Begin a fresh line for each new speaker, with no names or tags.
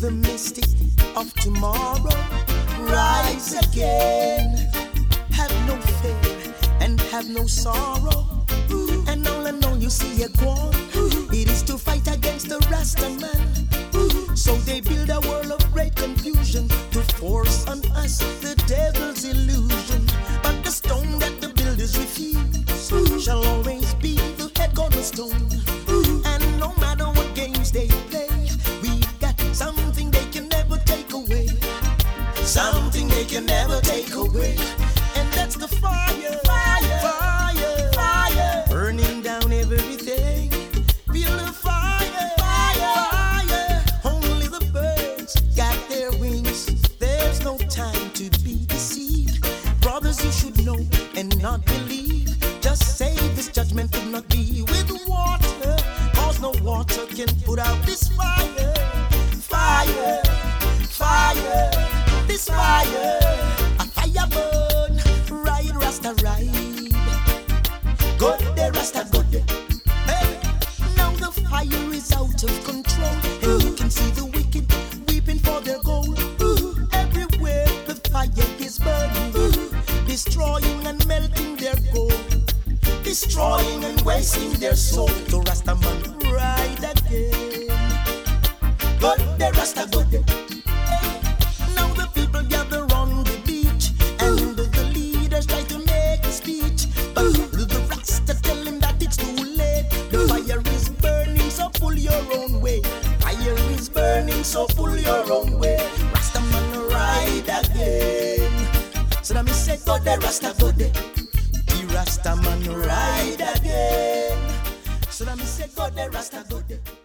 the mystic of tomorrow rise again. Have no fear and have no sorrow. And all you see a goal, it is to fight against the Rasta man. So they build a world of great confusion to force on us the devil's illusion. But the stone that the builders refuse shall always be the head cornerstone. And no matter what games they play, we've got something they can never take away. Something they can never take away. And that's the fire, fire, fire, fire, burning down everything. Feel the fire, fire, fire. Only the birds got their wings. There's no time to be deceived. Brothers, you should know and not believe. Just say this judgment could not be with water, cause no water can put out this fire. Fire, fire, this fire. A fire burn, ride Rasta ride. Good day Rasta, good day. Hey, now the fire is out of control, and you can see the wicked weeping for their gold. Everywhere the fire is burning, destroying and melting their gold, destroying and wasting their soul. So Rasta man ride again. Good day Rasta, good day. Hey, now the people gather on the beach, and the leaders try to make a speech, but the Rasta tell him that it's too late. The fire is burning, so pull your own way. Fire is burning, so pull your own way. Rasta man ride again. So that me say, go there, Rasta, go there. The Rasta man ride again. So that me say, go there, Rasta, go there.